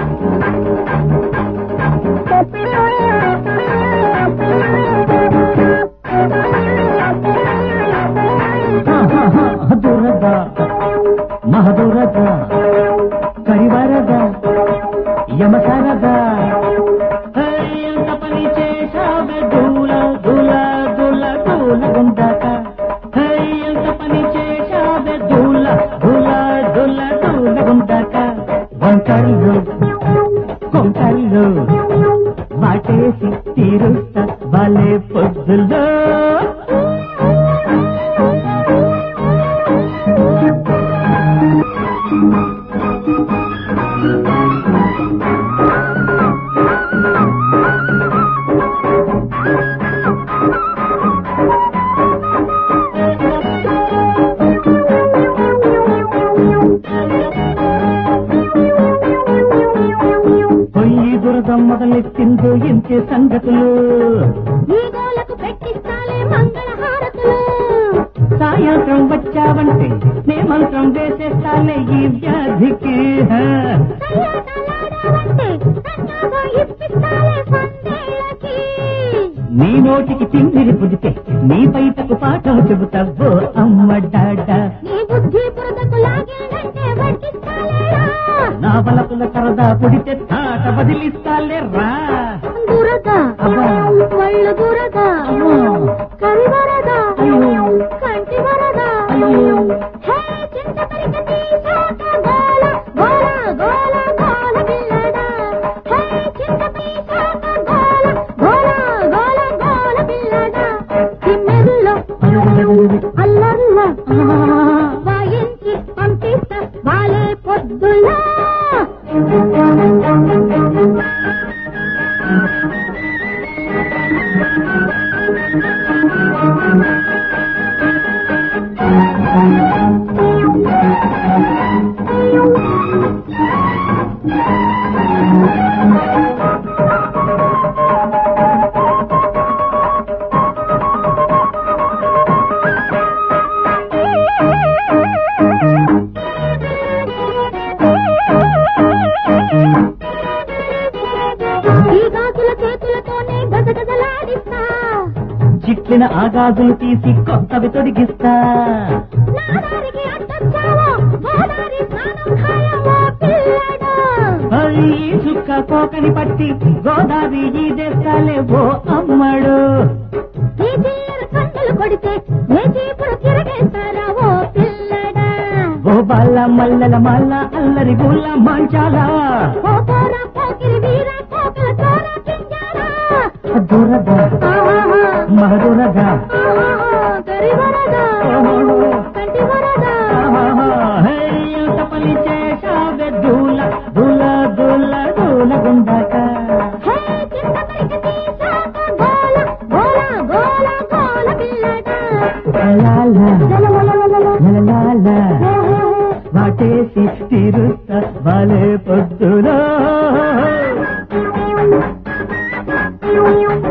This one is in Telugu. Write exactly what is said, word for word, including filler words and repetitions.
దురద మహదురద కరివరద యమసరద ఎంత పని చేశావే దూల దూల దూల దూల గుండాక ఎంత పని చేశావే దూల దూల దూల దూల గుండాక వంకర్లు కొంకర్లు వాటేసి తీరుస్తా వాళ్ళే పొద్దుల్లో మొదలెట్టిందో ఇంకే సంగతులు ఈగోలకు పెట్టిస్తాలే మంగళహారతులు సాయంత్రం వచ్చావంటే నే మంత్రం వేసేస్తాలే ఈ వ్యాధికి నీ నోటికి తిమ్మిరి పుడితే నీ బయటకు పాఠం చెబుతావో అమ్మ డాడా నీ బుద్ధి పురదకు లాగేనంటే వడ్డిస్తాలేరా నా బలపుల సరదా పుడితే తాట బదిలిస్తాలే రా దురద ఒళ్ళు దురద కరివరద కంటి వరద హే చింత పరిక తీసాక గోల గోల గోల గోల పిల్లడా హే చింత తీసాక గోల గోల గోల గోల పిల్లడా తిమ్మెల్లో అల్లర్ల వాయించి పంపిస్తా వాలే పొద్దులా చిట్లిన ఆగాజులు తీసి కొత్తవి తొడిగిస్తా చుక్క కోకని పట్టి గోదావరి ఈదేస్తాలే ఓ అమ్మడు కొడితే తిరగేస్తారా ఓ పిల్లడా ఓ బాల మల్లల మల్ల అల్లరి గుల్ల మంచాలా దురద మహదురద ఎంత పని చేశావే దూల దూల దూల దూల గుండాక వాటేసి తీరుస్తా వాళ్ళే పొద్దులో